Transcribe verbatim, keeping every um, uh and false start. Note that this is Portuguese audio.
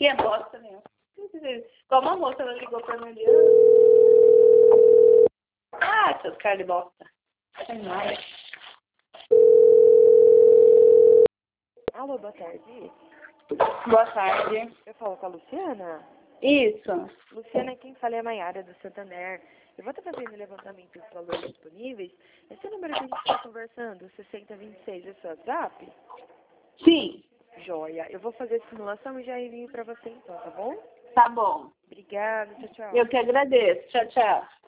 Que é bosta mesmo. Como a moça ela ligou pra mim ali. Ah, seus caras de bosta. Tem mais. Alô, boa tarde. Boa tarde. Eu falo com a Luciana? Isso. Luciana, quem fala é a Maiara do Santander. Eu vou estar fazendo o levantamento dos valores disponíveis. Esse número que a gente está conversando, sessenta vinte e seis, é o seu WhatsApp? Sim. Joia. Eu vou fazer a simulação e já envio para você então, tá bom? Tá bom. Obrigada, tchau, tchau. Eu que agradeço. Tchau, tchau.